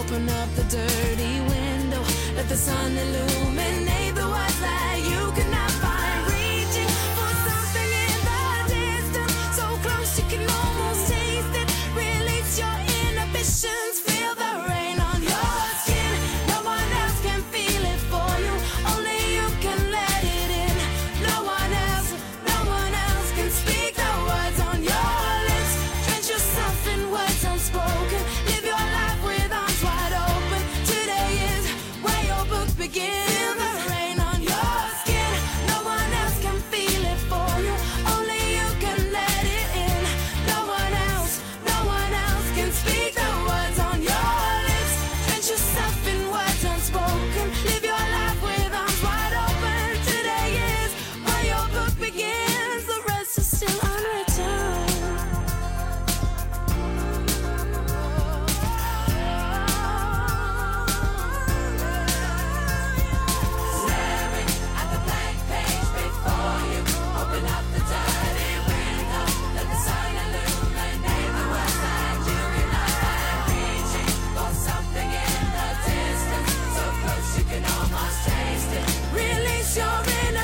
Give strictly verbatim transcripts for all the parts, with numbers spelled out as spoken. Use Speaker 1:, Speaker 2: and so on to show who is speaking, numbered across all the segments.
Speaker 1: Open up the dirty window, let the sun illuminate the words that you cannot find. Reaching for something in the distance, so close you can almost taste it. Release your inhibitions, feel the rain on your skin. No one else can feel it for you, only you can let it in. No one else, no one else can speak the words on your lips. Drench yourself in words unspoken, live your life with arms wide open. Today is where your book begins. Feel the rain on your skin, no one else can feel it for you, only you can let it in. No one else, no one else can speak the words on your lips. Drench yourself in words unspoken, live your life with arms wide open. Today is where your book begins, the rest is still unwritten. Staring at the blank page before you, open up the dirty window, let the sun illuminate the words that you cannot find. Reaching for something in the distance, so close you can almost taste it. Release your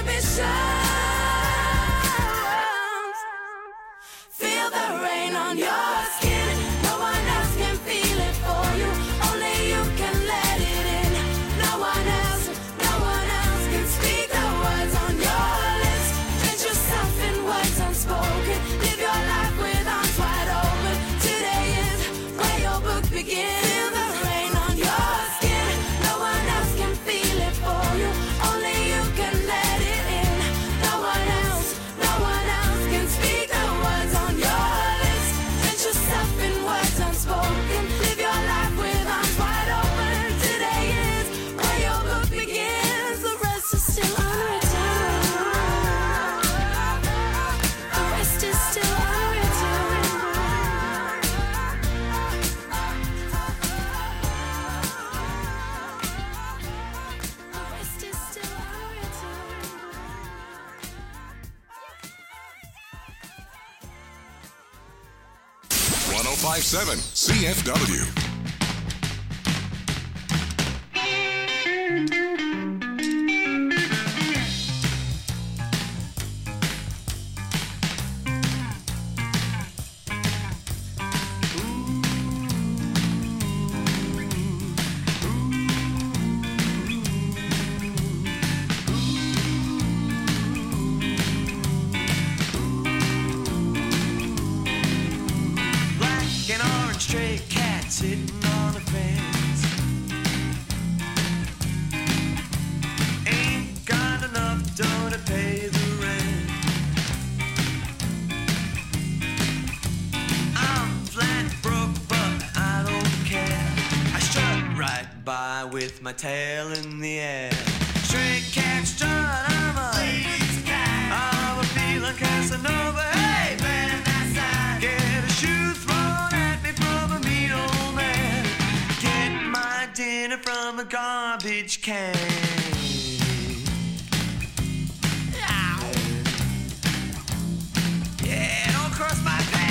Speaker 1: inhibitions, feel the rain on your skin. No one else can feel it for you, only you can let it in. No one else, no one else can speak the words on your lips. Drench yourself in words unspoken, live your life with arms wide open. Today is where your book begins. Feel the rain on your skin, no one else can feel it for you, only you can let it in. No one else, no one else can speak the words on your lips. Drench yourself in words unspoken, live your life with arms wide open. Today is where your book begins, the rest is still unwritten. The rest is still unwritten. The rest is still unwritten.
Speaker 2: one oh five point seven C F W.
Speaker 3: Black and orange stray cat sitting on the fence. Ain't got enough dough to pay the rent. I'm flat broke, but I don't care. I strut right by with my tail in the air. Stray cat strut, I'm a lady's cat. I'm a feeling Casanova. Hey, man, that's that. Get a shoe thrown at me from a mean old man. Get my dinner from a garbage can. Yeah, don't cross my path.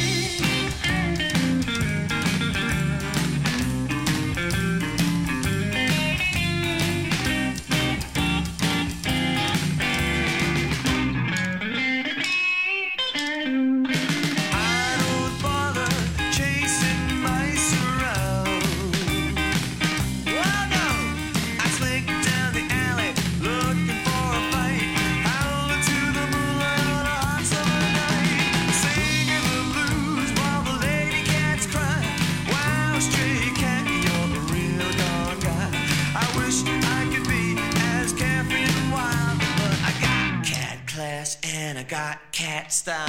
Speaker 3: I don't bother chasing mice around. Oh no, I slink down the alley looking for a fight, howling to the moonlight on a hot summer night, singing the blues while the lady cats cry. Wow, stray cat, you're a real darn guy. I wish I could be as carefree and wild, but I got cat class and I got cat style.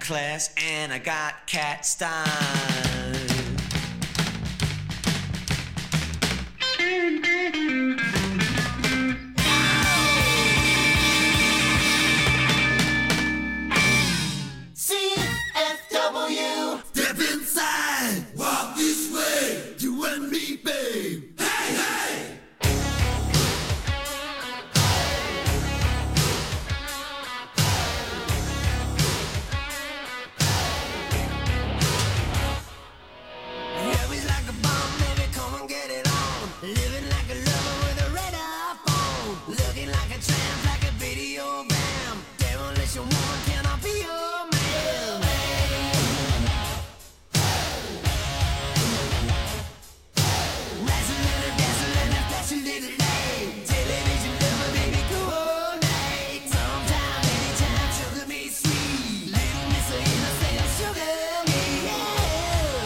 Speaker 3: class and I got cat style.
Speaker 4: C F W.
Speaker 5: Step inside, walk this way, you and me, babe. Hey, hey!
Speaker 4: Yeah, we like a bomb, baby, come and get it on. Living like a lover with a radar phone. Looking like a tramp, like a video bam. Demolition woman, can I be your man? Dancing little, dancing little, flashing little light. Television lover, baby, go all night. Sometime, anytime, sugar me sweet. Little miss her innocent, sugar me, yeah.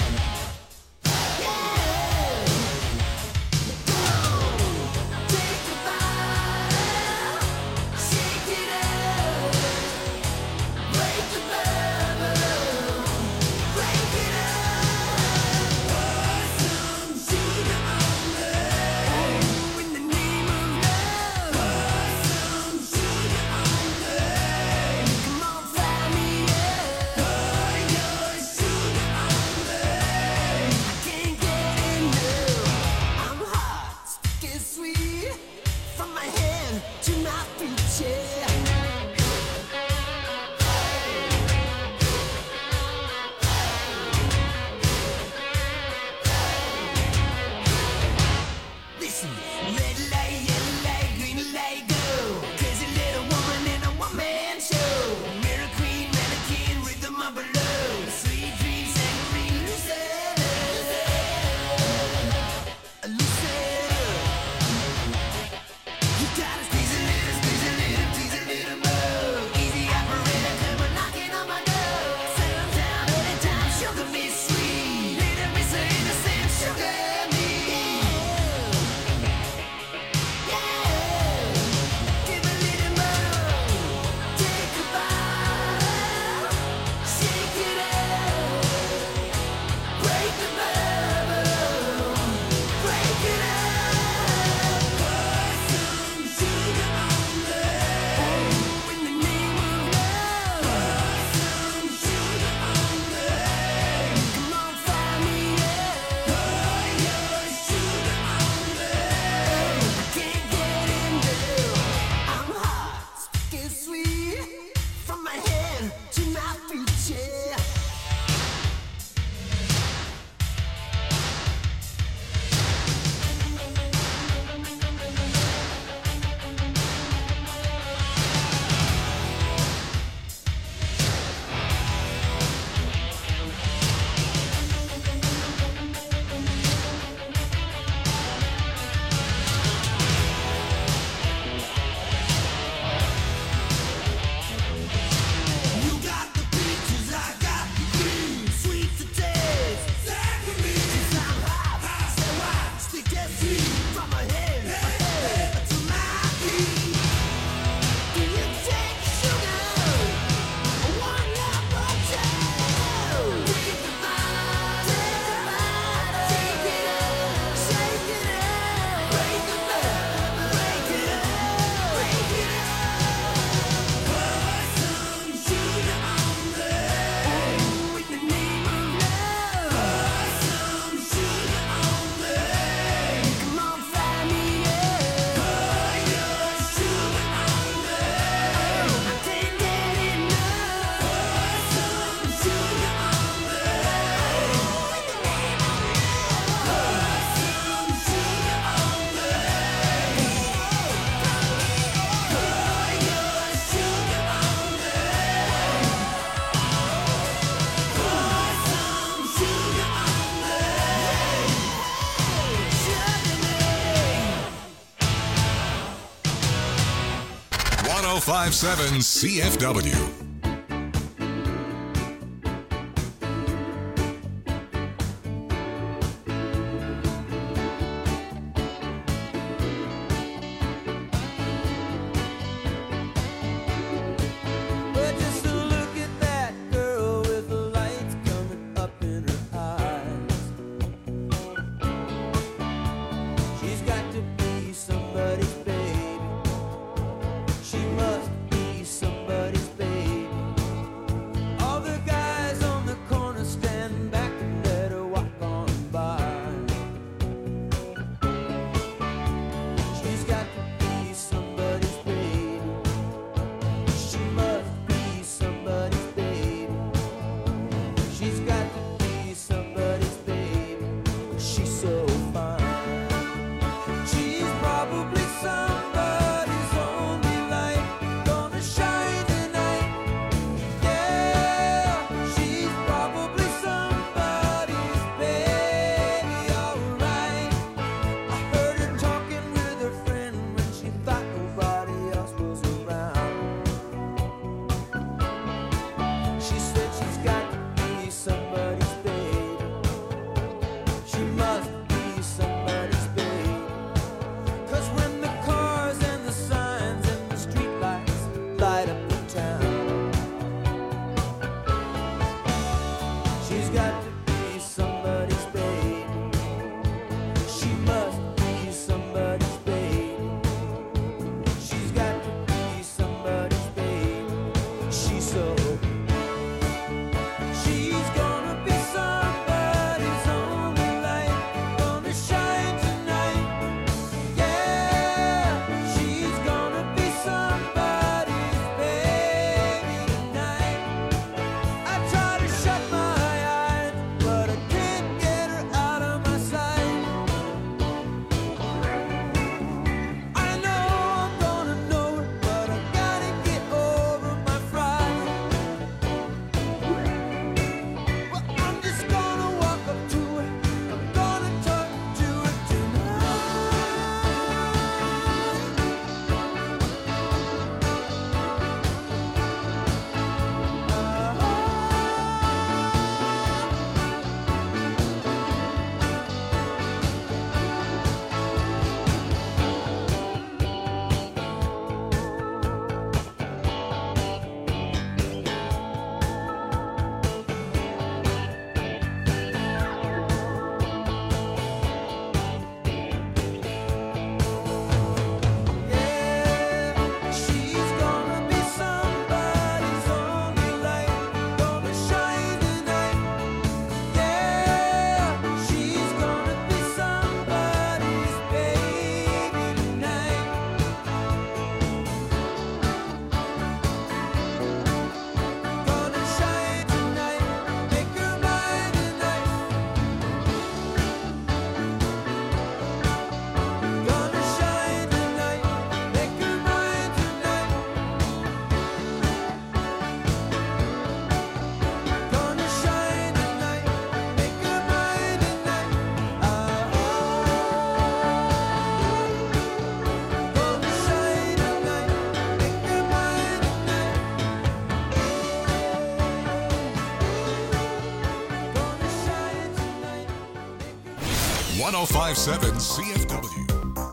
Speaker 4: Yeah. Come on, take a bite, shake it up, break the bubble, break it up. Pour some sugar on me. Oh, in the name of love. Pour some sugar on me. Come on, fry me up. Pour your sugar on me. I can't get enough. I'm hot, sticky sweet, from my head to my feet, yeah. Listen, red light, yellow light, green light, go. Crazy little woman in a one-man show. Mirror queen, mannequin, rhythm of a love. Sweet dreams, angry, loosen up. Loosen up. You gotta squeeze a little, squeeze a little, tease a little more. Easy operator, come on knocking on my door. Settle down anytime, sugar me sweet. Little miss her innocent, sugar me. Yeah. Give a little more. Take a bite. Shake it up. Break the bubble. Break it up. Pour some sugar on me. Oh, in the name of love. Pour some sugar on me. Come on, fry me up. Pour your sugar on me. I can't get enough. I'm hot, sticky sweet, from my head to my feet, yeah. You got the peaches, I got the cream. Sweet to taste, saccharin. Since I'm hot, so hot, sticky sweet, from my head, my head to my feet. Do you take sugar? One number two. Take the bite, take the bite, shake it up, shake it up, break the bubble, break it up, break it up. Pour some sugar on me. Oh, in the name of love. Pour some sugar on me. Come on, fry me up. Pour your sugar on me. Oh, I can't get enough. Pour some sugar on me. Oh, in the name of love. Pour some sugar on me. Pour your sugar on me. Pour some sugar on me.
Speaker 2: one oh five point seven C F W.
Speaker 3: But just to look at that girl.
Speaker 2: one oh five point seven C F W.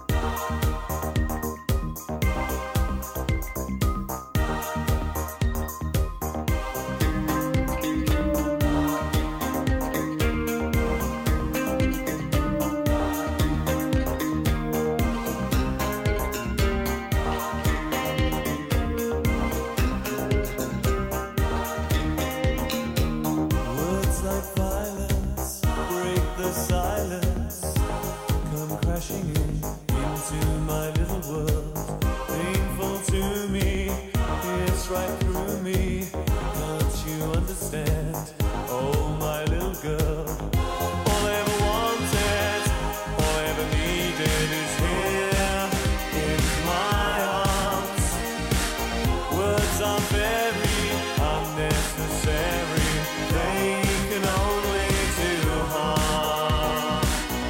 Speaker 3: Words like violence break the silence, come crashing in into my little world. Painful to me, it's right through me. Can't you understand? Oh, my little girl. All I ever wanted, all I ever needed is here in my arms. Words are very unnecessary. They can only do harm.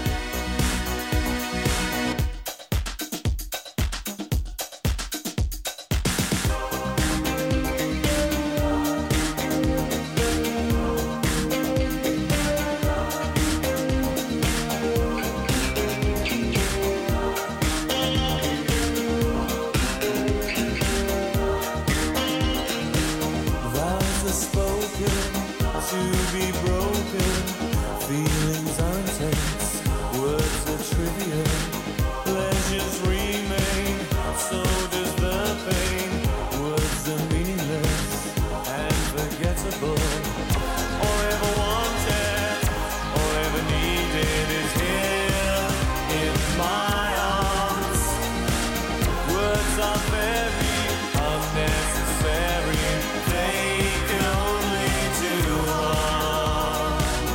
Speaker 3: Vows are spoken to be broken. Feelings are intense, words are trivial. Pleasures remain, so does the pain. Words are meaningless and forgettable. All I ever wanted, all I ever needed is here in my arms. Words are very unnecessary. They can only do harm.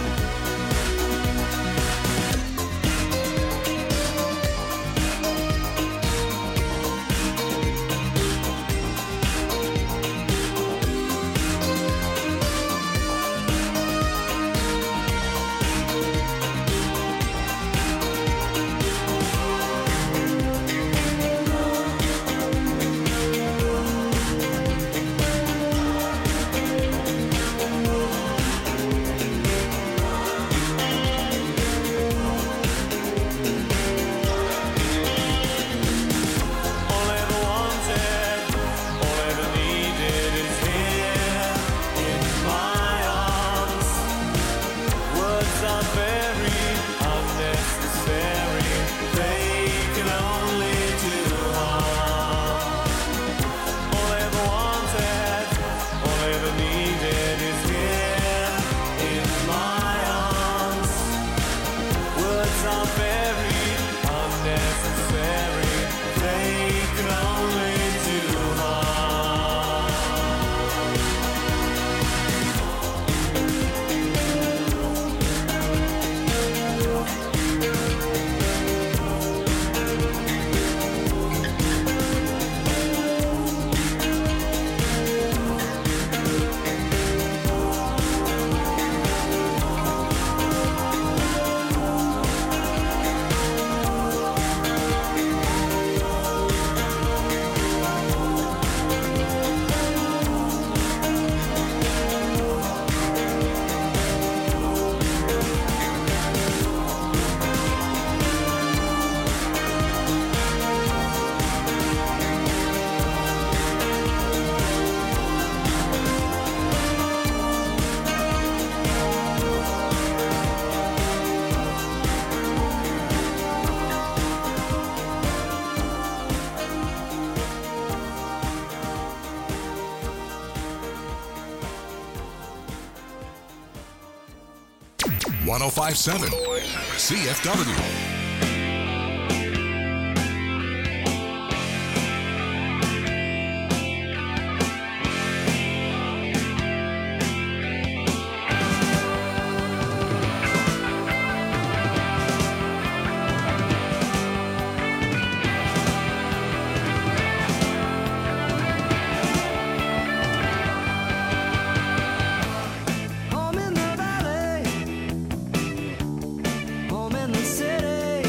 Speaker 3: All I ever wanted, all I ever needed is here in my arms. Words are very unnecessary. They can only do harm. All I ever wanted, all I ever needed is here in my arms. Words are very unnecessary. They can only do harm.
Speaker 2: one oh five point seven C F W.
Speaker 4: Home in the valley, home in the city.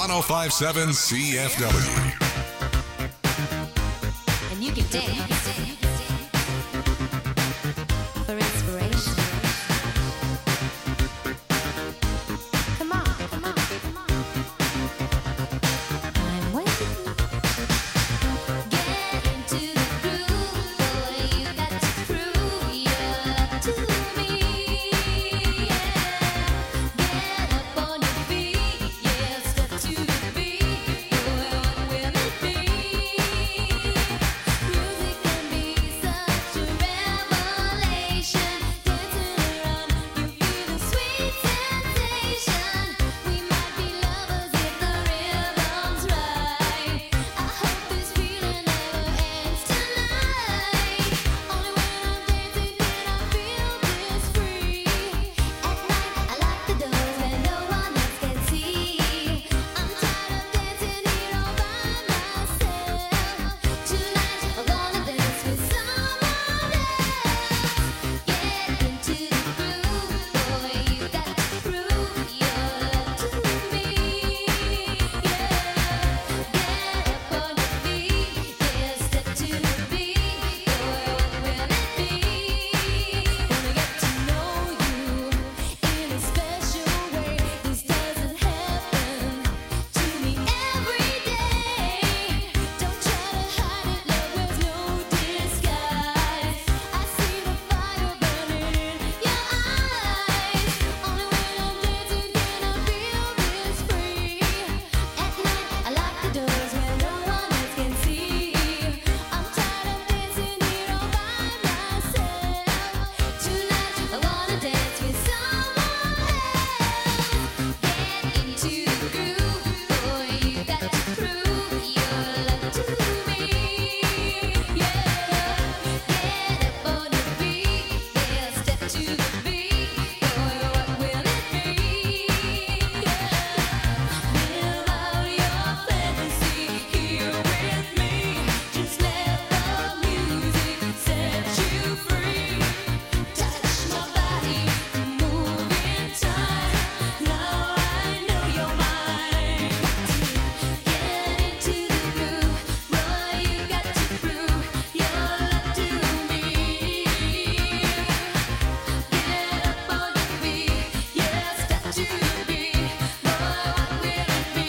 Speaker 2: one oh five point seven C F W.
Speaker 6: And you can dance for inspiration. Come on, come on, come on. I'm waiting. Get into the groove, boy. You got to prove your love to me. Yeah. Get up on your feet, yeah. Step to the beat, boy. What will it be? Music can be such a revelation. Dancing around, you feel the sweet sensation. We might be lovers if the rhythm's right. I hope this feeling never ends tonight. Only when I'm dancing can I feel this free. At night, I lock the doors where no one else can see. I'm tired of dancing here all by myself. Tonight, I'm gonna dance with someone else. Get into the groove, boy. You got to prove your love to me. Yeah. Get up on your feet, yeah. Step to the beat, boy. What will it be? Wanna get to know you in a special way. This doesn't happen to me every day. Don't try to hide it, love wears no disguise. I see the fire burning in your eyes. Only when I'm dancing can I feel this free. At night, I lock the doors where no one else can see. I'm tired of dancing here all by myself. Tonight, I wanna dance with someone else. Get into the groove, boy. You got to prove your love to me. Yeah. Get up on your feet, yeah. Step to the beat, boy. What will it be? Yeah. Live out your fantasy here with me. Just let the music set you free. Touch my body, move in time. Now I know you're mine. Get into the groove, boy. You got to prove your love to me. Get up on your feet, yeah. Step to the beat, boy. What will it be?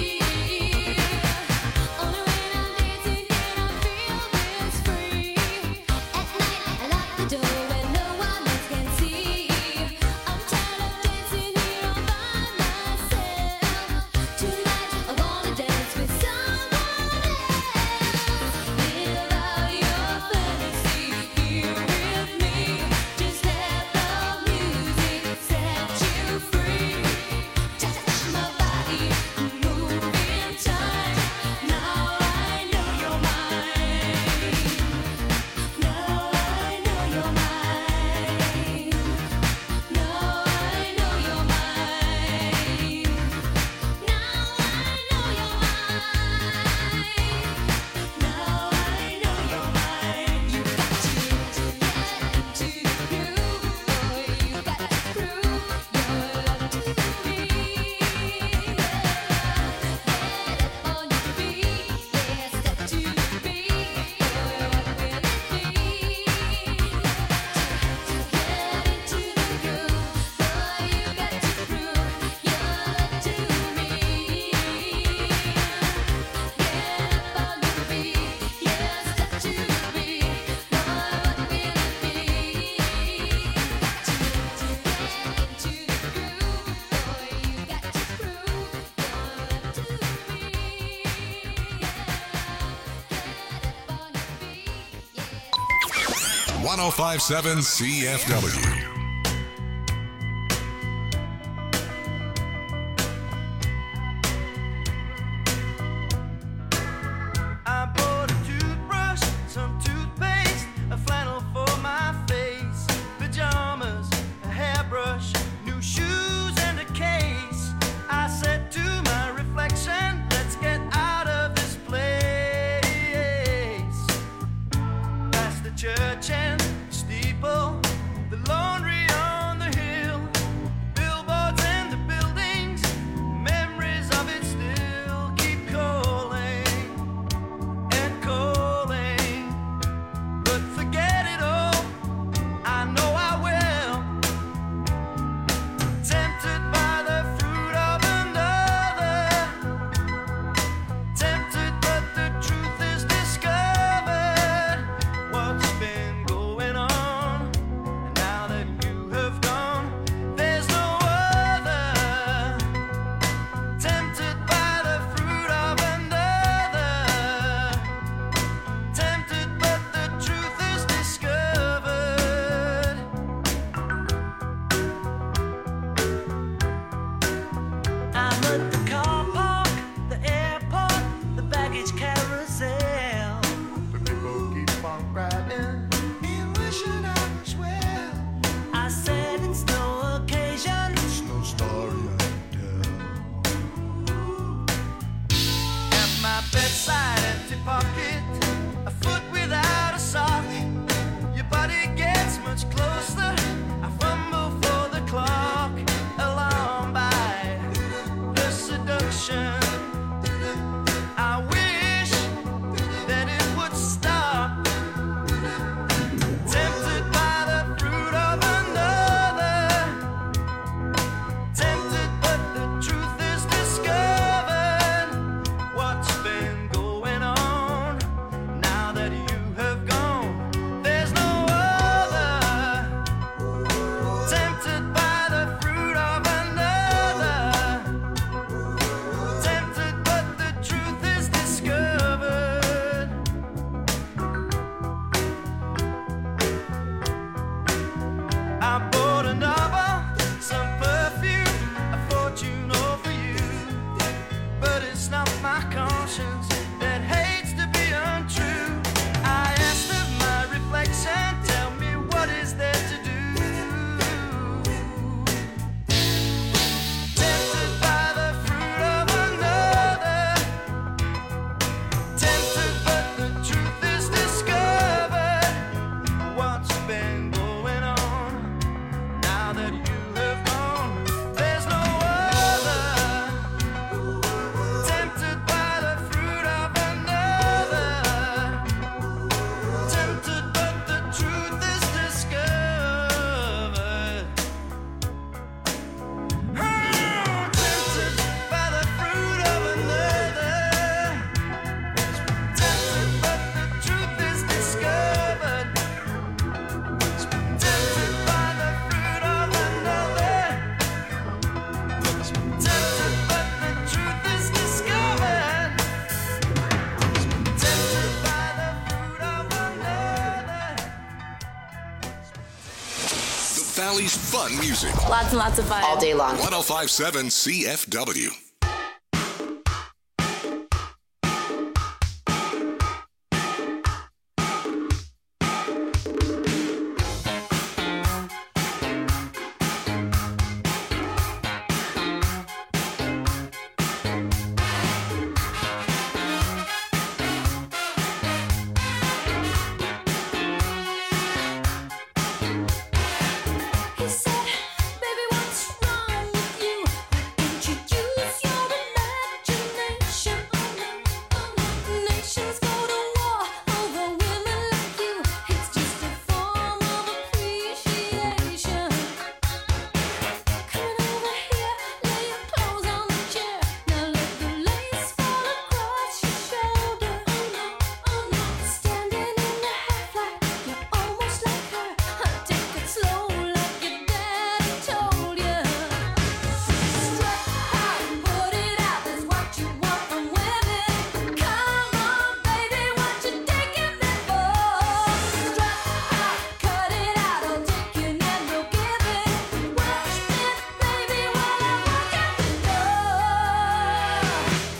Speaker 6: Only when I'm dancing can I feel this free. At night, I lock the door where no one else can see. I'm tired of dancing here all by myself. Tonight, I wanna dance with someone else. Live out your fantasy here with me. Just let the music set you free. Touch my body, move in time. Now I know you're mine. Now I know you're mine. Now I know you're mine. Now I know you're mine. Now I know you're mine. You got to get into the groove, boy. You got to prove your love to me. Get up on your feet, yeah. Step to the beat, boy. What will it be? Get into the groove, boy. You got to prove your love to me. Get up on your feet, yeah. Step to the beat, boy. What will it be? Got to get into the groove, boy. You got to prove your love to me. Get up on your feet, yeah.
Speaker 2: one oh five point seven C F W.
Speaker 3: I bought a toothbrush, some toothpaste, a flannel for my face, pajamas, a hairbrush, new shoes, and a case. I said to my reflection, let's get out of this place. Past the church and steeple, the laundry
Speaker 2: Always fun music.
Speaker 7: Lots and lots of fun.
Speaker 8: All day long.
Speaker 2: one oh five point seven C F W.
Speaker 6: He said, "Baby, what's wrong with you? Why don't you use your imagination? Oh no, nations go to war over women like you. It's just a form of appreciation. Come over here, lay your clothes on the chair. Now let the lace fall across your shoulder. Oh no, oh no, standing in the half light, you're almost like her. Take it slow, like your daddy told you. Strut out, put it out, that's what you want from women. Come on, baby, what you taking me for? Strut out, cut it out, I'll take you and no giving. Watch me, baby, while I walk out the door.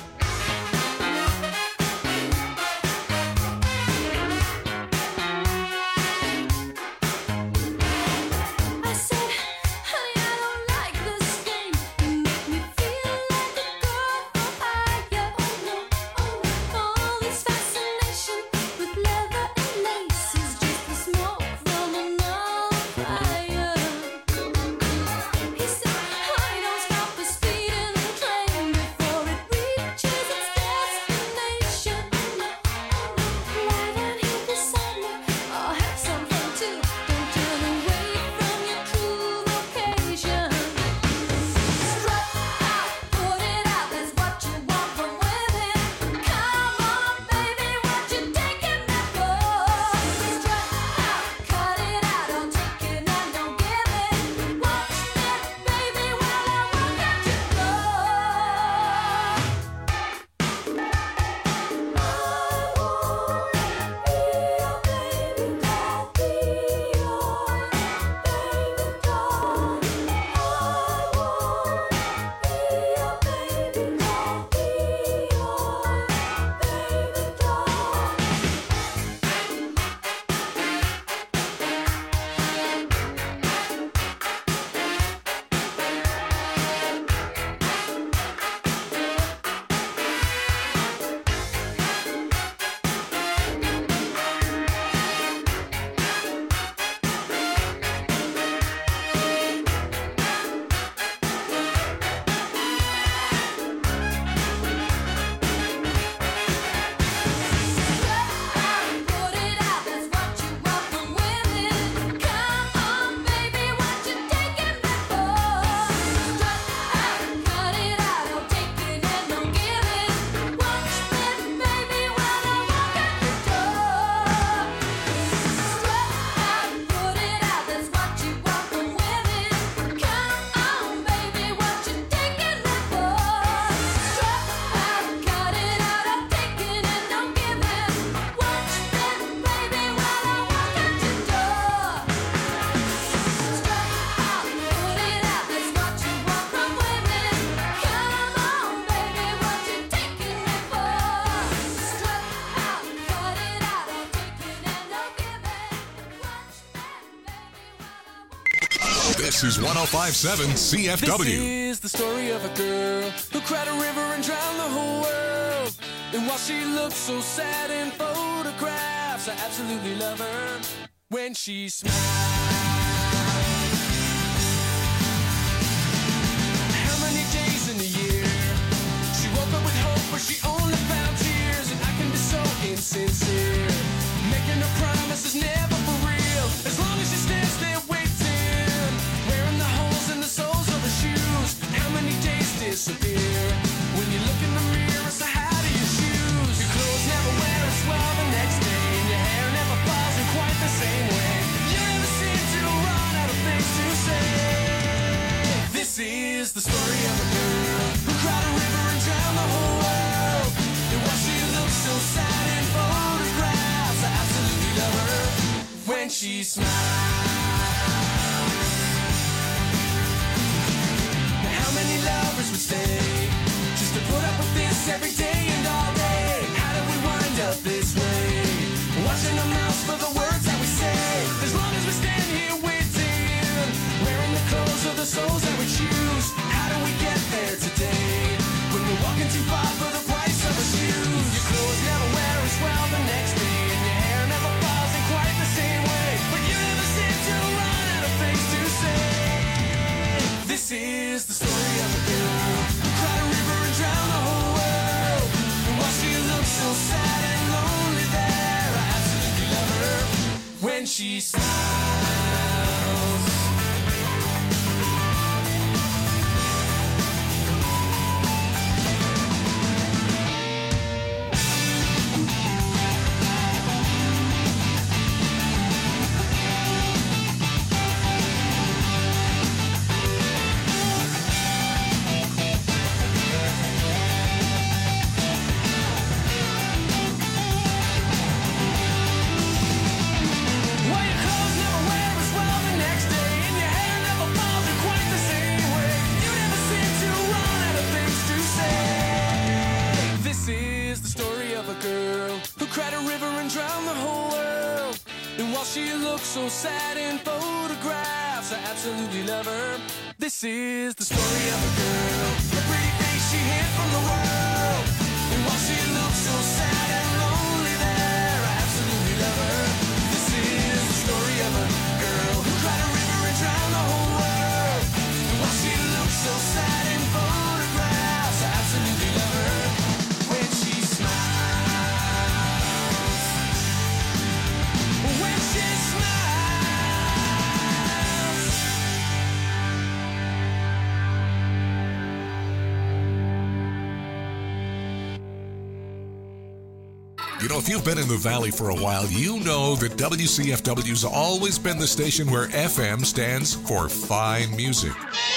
Speaker 6: I said, honey, I don't like this game. You make me feel like a girl from higher. Oh no, oh no, all this fascination with leather and lace is just the smoke from another fire. He said, honey, don't stop the speeding train before it reaches its destination. Oh no, oh no, lie down here beside me. I'll have some fun too. Don't turn away from your true vocation. Strut out, put it out, that's what you want from women. Come on, baby, what you taking me for? Strut out, cut it out, don't take it and don't give it. Watch me, baby, while I walk out your door. I wanna be your baby doll, be your baby doll. I wanna be your baby doll, be Put it out, that's what you want from women. Come on, baby, what you taking me for? Strut out, cut it out, don't take it and don't give it. Watch me, baby, while I walk out your door. Strut out, put it out, that's what you want from women. Come on, baby, what you taking me for? Strut out, cut it out, don't take it and don't give it. Watch me, baby, while I walk out your door. Strut out, put it out, that's what you want from women. Come on, baby, what you taking me for? Strut out, cut it out, don't take it and don't give it. Watch me, baby, while I walk.
Speaker 2: This is one oh five point seven C F W.
Speaker 9: This is the story of a girl who cried a river and drowned the whole world. And while she looks so sad in photographs, I absolutely love her when she smiles. How many days in a year she woke up with hope, but she only found tears? And I can be so insincere, making her promises never for real. As long as she stands there waiting, wearing the holes in the soles of her shoes. How many days disappear when you look in the mirror? So how do you choose? Your clothes never wear as well the next day, and your hair never falls in quite the same way. You never seem to run out of things to say. This is the story of a girl who cried a river and drowned the whole world. And while she looks so sad in photographs, I absolutely love her when she smiles. she smiles. Well, your clothes never wear as well the next day, and your hair never falls in quite the same way. You never seem to run out of things to say. This is the story of a girl who cried a river and drowned the whole world. And while she looks so sad in photographs, I absolutely love her. This is the story of a girl, the pretty face she hid from the world. And while she looks so sad and lonely there, I absolutely love her. This is the story of a girl who cried a river and drowned the whole world. And while she looks so sad in photographs, I absolutely love her. When she smiles, when she smiles.
Speaker 2: You know, if you've been in the Valley for a while, you know that W C F W's always been the station where F M stands for fine music.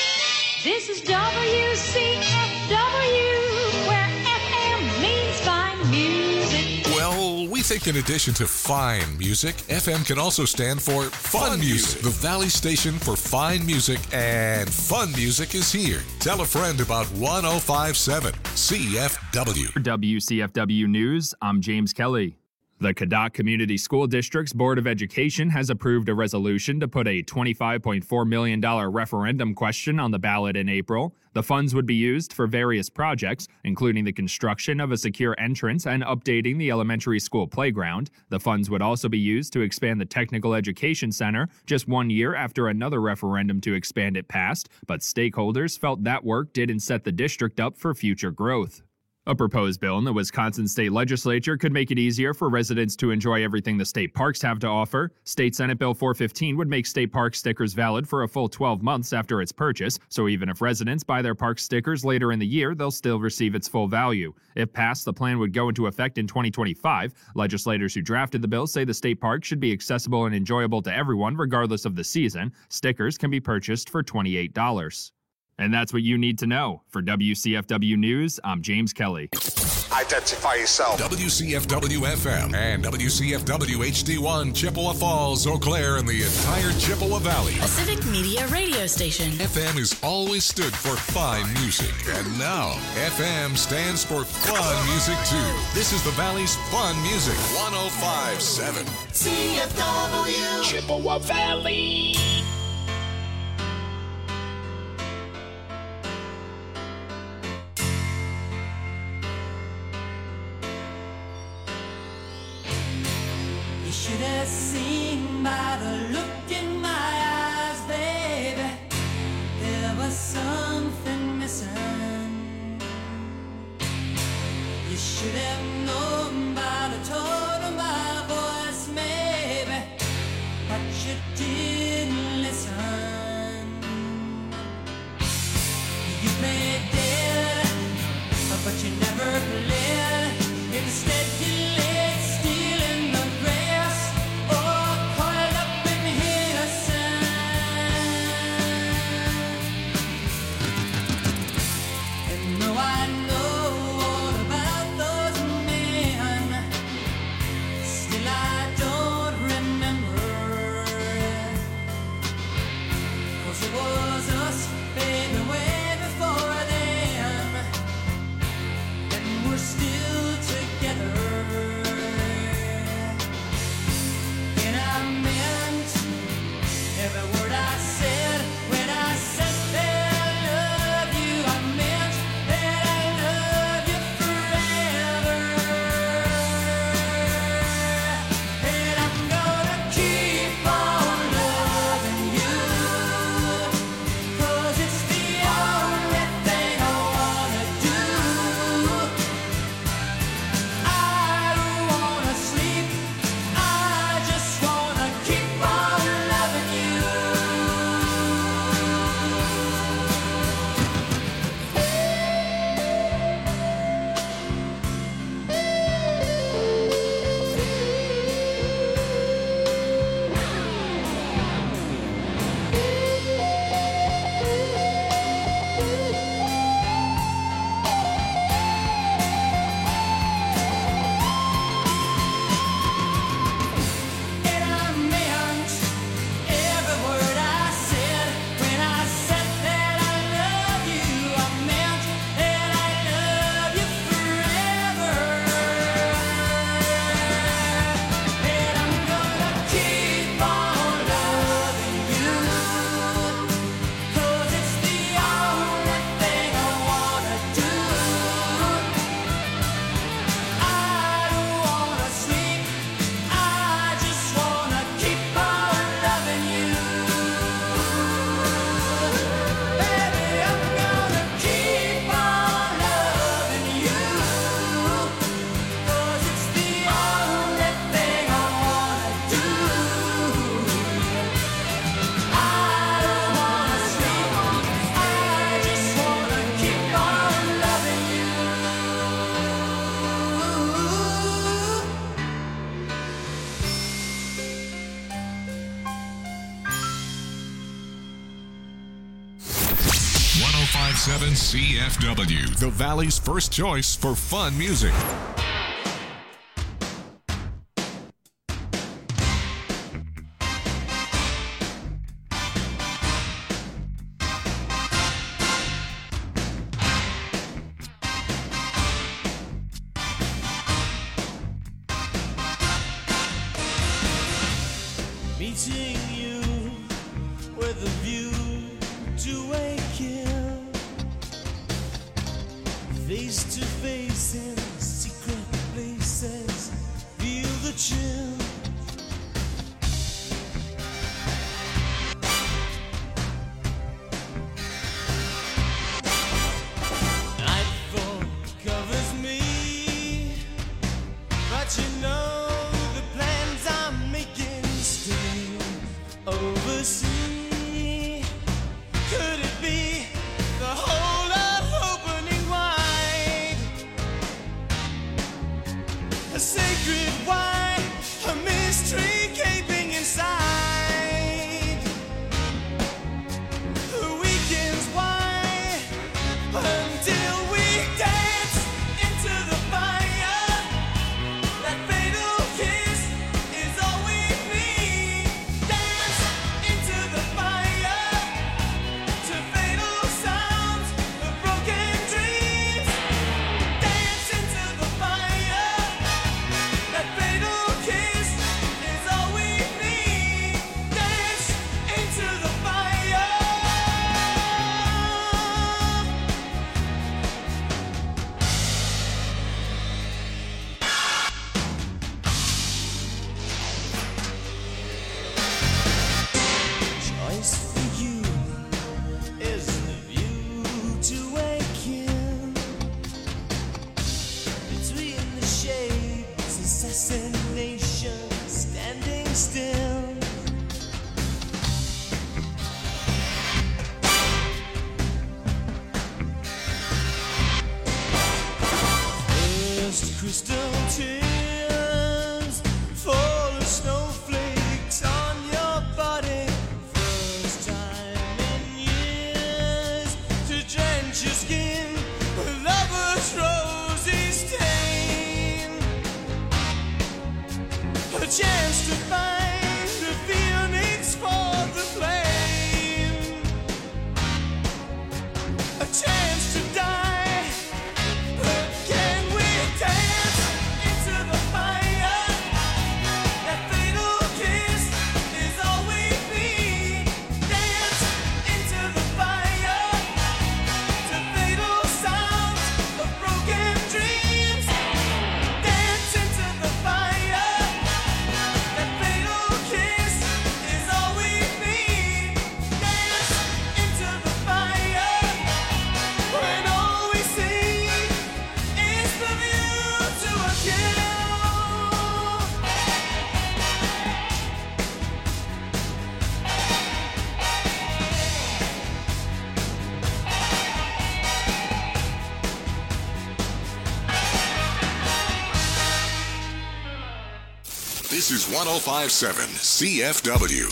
Speaker 7: This is W C F W, where F M means fine music.
Speaker 2: Well, we think in addition to fine music, F M can also stand for fun, music. The Valley station for fine music and fun music is here. Tell a friend about one oh five point seven C F W.
Speaker 8: For W C F W News, I'm James Kelly. The Cadott Community School District's Board of Education has approved a resolution to put a twenty-five point four million dollars referendum question on the ballot in April. The funds would be used for various projects, including the construction of a secure entrance and updating the elementary school playground. The funds would also be used to expand the Technical Education Center just one year after another referendum to expand it passed, but stakeholders felt that work didn't set the district up for future growth. A proposed bill in the Wisconsin State Legislature could make it easier for residents to enjoy everything the state parks have to offer. State Senate Bill four fifteen would make state park stickers valid for a full twelve months after its purchase, so even if residents buy their park stickers later in the year, they'll still receive its full value. If passed, the plan would go into effect in twenty twenty-five. Legislators who drafted the bill say the state park should be accessible and enjoyable to everyone regardless of the season. Stickers can be purchased for twenty-eight dollars. And that's what you need to know. For W C F W News, I'm James Kelly.
Speaker 10: Identify yourself.
Speaker 2: W C F W F M and W C F W H D one, Chippewa Falls, Eau Claire, and the entire Chippewa Valley.
Speaker 11: A civic media radio station.
Speaker 2: F M has always stood for fine music, and now F M stands for fun music too. This is the Valley's fun music, one oh five point seven
Speaker 4: C F W.
Speaker 9: Chippewa Valley.
Speaker 4: You should have seen by the look in my eyes, baby. There was something missing. You should have known by the tone of my voice, maybe, but you didn't listen. You played dead, but you never played. Instead, you laid still in the grass, or coiled up in innocence. And though I know all about those men, still I don't remember. 'Cause it was us, baby, way before them.
Speaker 2: seven C F W, the Valley's first choice for fun music.
Speaker 3: Meeting you with a view to a kill, face to face in secret places, feel the chill. Nightfall covers me, but you know the plans I'm making stay overseas. Could it be the whole of opening wide? A sacred wine, a mystery gaping inside. The weekend's why until we dance into the fire. That fatal kiss is all we need. Dance into the fire to fatal sounds of broken dreams. Dance into the fire. That fatal kiss is all we need. Dance into the fire. Choice for you is the view to a kill. Between the shades, assassination standing still. First crystal tears fall as snowflakes on your body. First time in years to drench your skin with lover's rosy stain. A chance to find the phoenix for the flame. A chance to die. But can we dance into the fire? That fatal kiss is all we need. Dance into the fire to fatal sounds of broken dreams. Dance into the fire. That fatal kiss is all we need. Dance into the fire when all we see is the view to a kill.
Speaker 2: This is one oh five point seven C F W.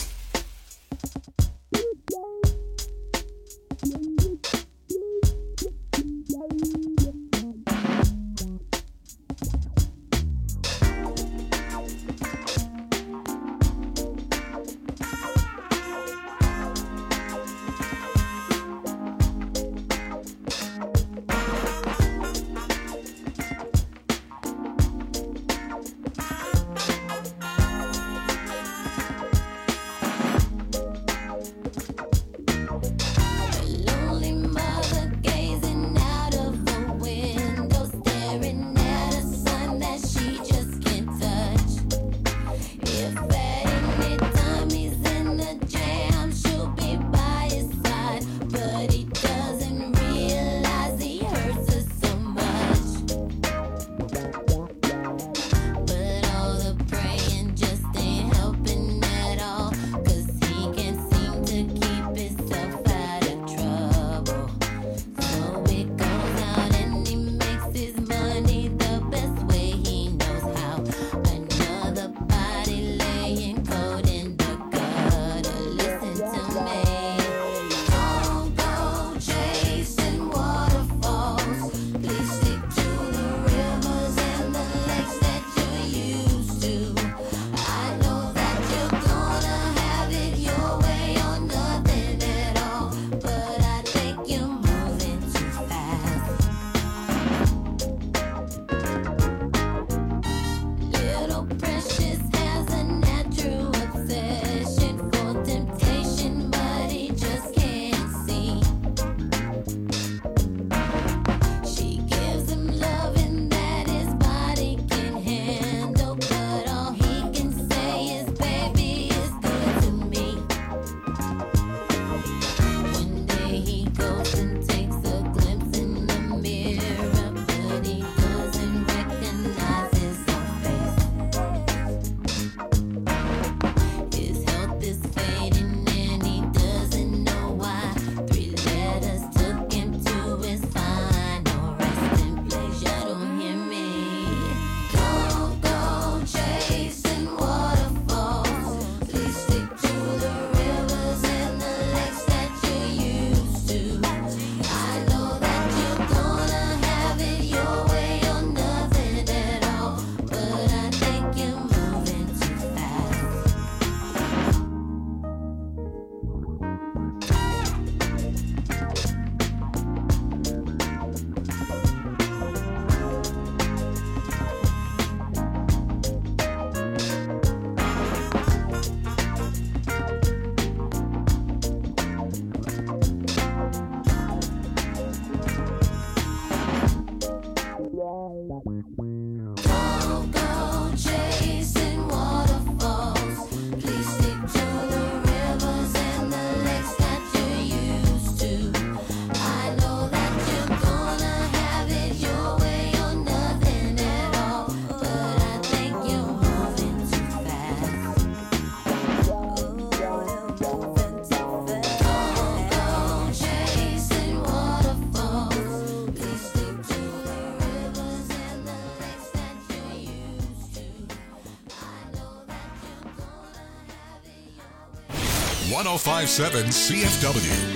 Speaker 2: one oh five point seven C F W.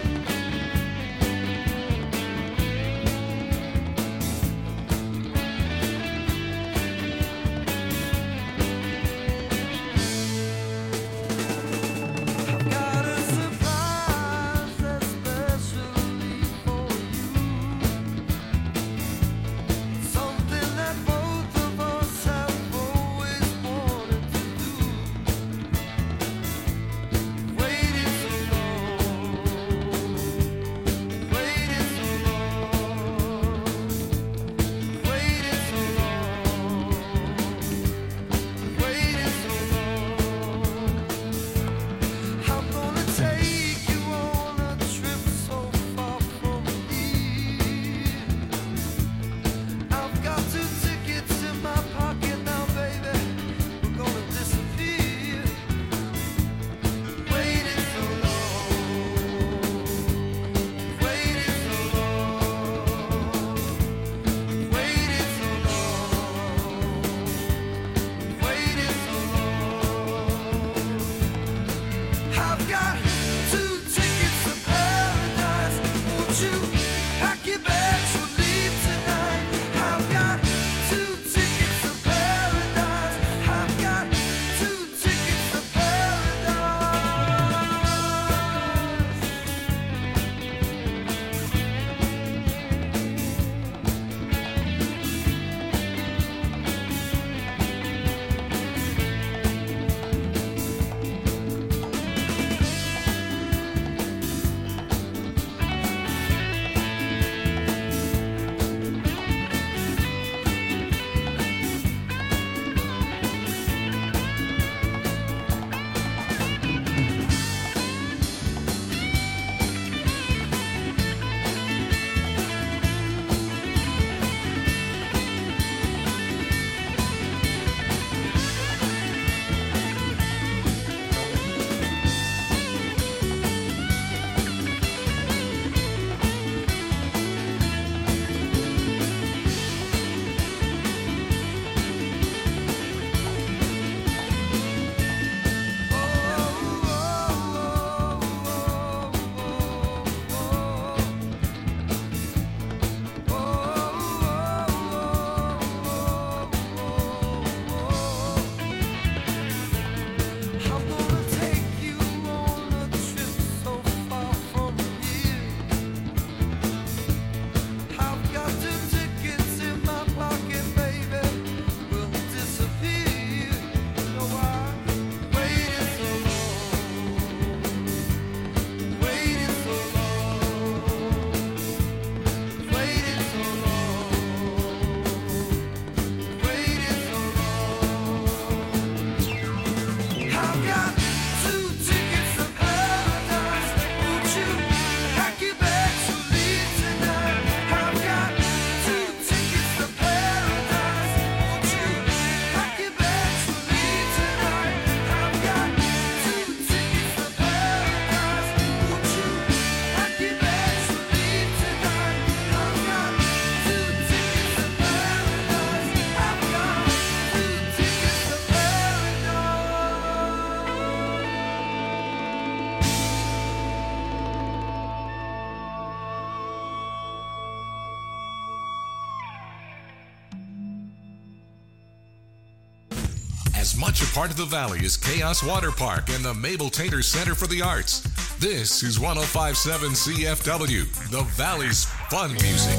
Speaker 2: As much a part of the Valley as Chaos Water Park and the Mabel Tater Center for the Arts, this is one oh five point seven C F W, the Valley's fun music.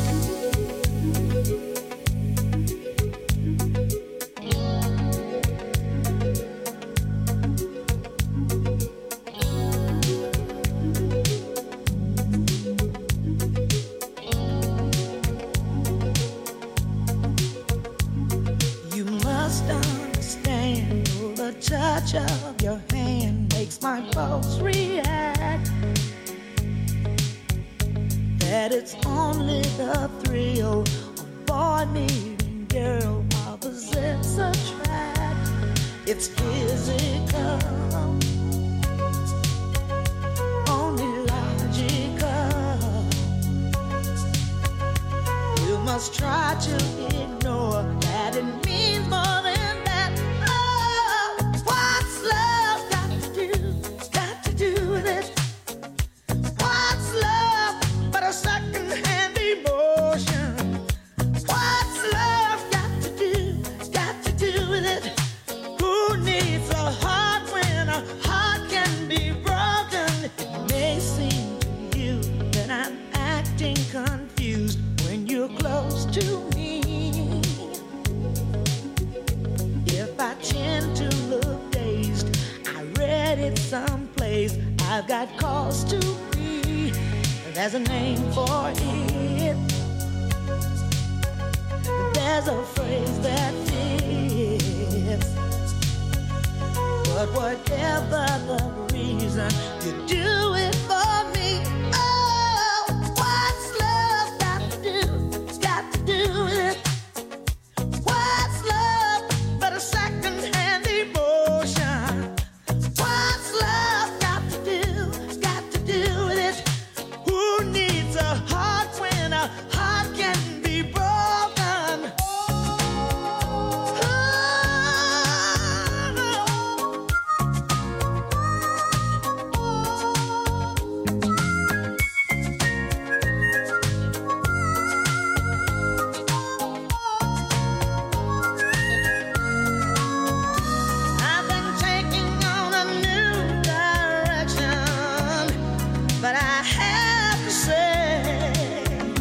Speaker 4: You must understand the touch of your hand makes my pulse react. That it's only the thrill of boy meeting girl opposites attract. It's physical, only logical. You must try to ignore that it means more than that. Oh, what's love got to do, got to do to me. If I tend to look dazed, I read it someplace. I've got cause to be. There's a name for it. There's a phrase that fits. But whatever the reason, you do it for me. Oh, what's love got to do? Got to do with it. What's love but a second-hand emotion? What's love got to do? Got to do with it. Who needs a heart when a heart can be broken? I've been taking on a new direction, but I have to say,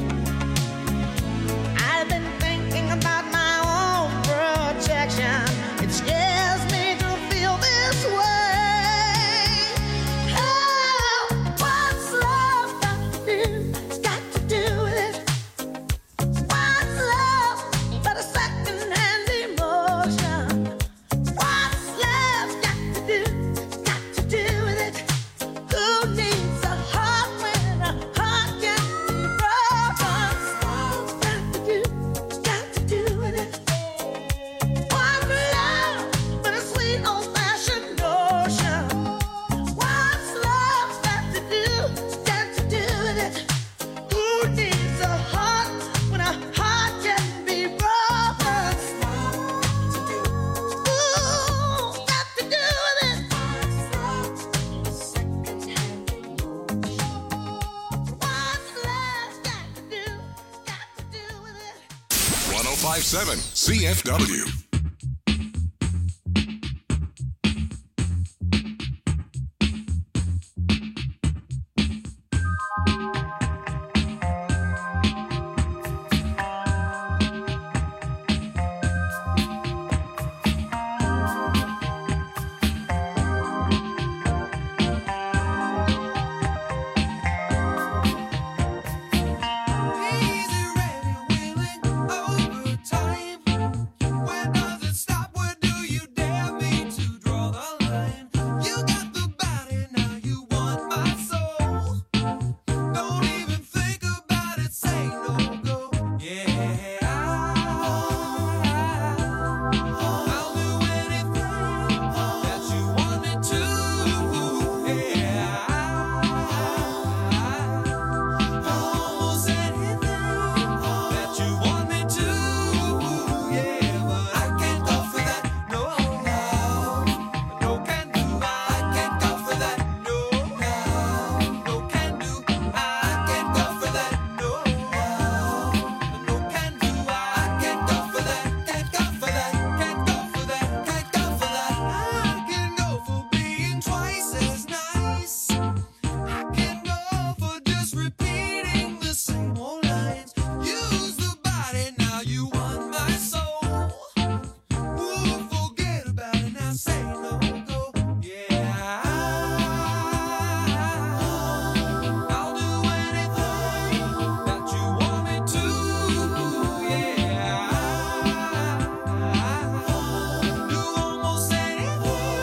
Speaker 4: I've been thinking about my own protection. It scares me to feel this way. Oh, what's love got to do? Got to do with it. What's love but a second-hand emotion? What's love got to do? Got to do with it. Who needs a heart when a heart can be broken? Got to do, got to do with it. What's love but a sweet old-fashioned notion? What's love got to do? Got to do with it. Who needs a heart when a heart can be broken? Ooh, got to do with it. What's love got to do? Got to do with it.
Speaker 2: ten fifty-seven C F W.